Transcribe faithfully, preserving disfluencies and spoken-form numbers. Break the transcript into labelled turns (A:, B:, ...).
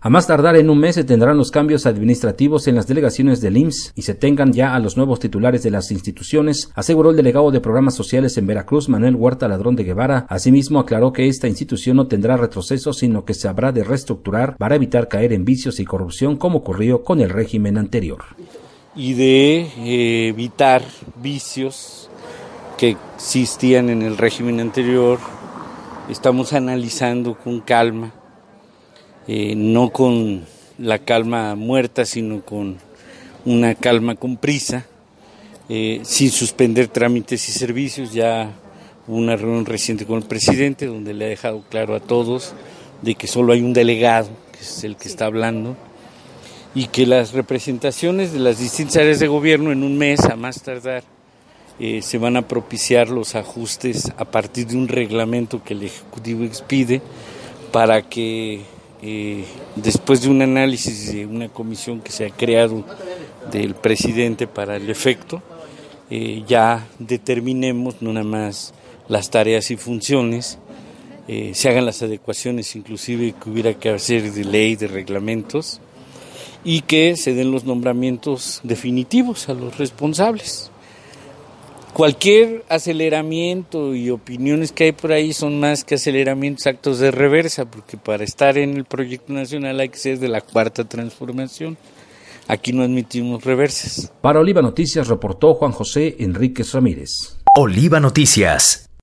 A: A más tardar en un mes se tendrán los cambios administrativos en las delegaciones del I M S S y se tengan ya a los nuevos titulares de las instituciones, aseguró el delegado de Programas Sociales en Veracruz, Manuel Huerta Ladrón de Guevara. Asimismo, aclaró que esta institución no tendrá retroceso, sino que se habrá de reestructurar para evitar caer en vicios y corrupción como ocurrió con el régimen anterior.
B: Y de eh, evitar vicios que existían en el régimen anterior, estamos analizando con calma, eh, no con la calma muerta, sino con una calma con prisa, eh, sin suspender trámites y servicios. Ya hubo una reunión reciente con el presidente donde le ha dejado claro a todos de que solo hay un delegado, que es el que está hablando, y que las representaciones de las distintas áreas de gobierno en un mes, a más tardar, eh, se van a propiciar los ajustes a partir de un reglamento que el Ejecutivo expide para que eh, después de un análisis de una comisión que se ha creado del presidente para el efecto, eh, ya determinemos no nada más las tareas y funciones, eh, se hagan las adecuaciones inclusive que hubiera que hacer de ley, de reglamentos, y que se den los nombramientos definitivos a los responsables. Cualquier aceleramiento y opiniones que hay por ahí son más que aceleramientos, actos de reversa, porque para estar en el proyecto nacional hay que ser de la cuarta transformación. Aquí no admitimos reversas.
A: Para Oliva Noticias reportó Juan José Enríquez Ramírez.
C: Oliva Noticias.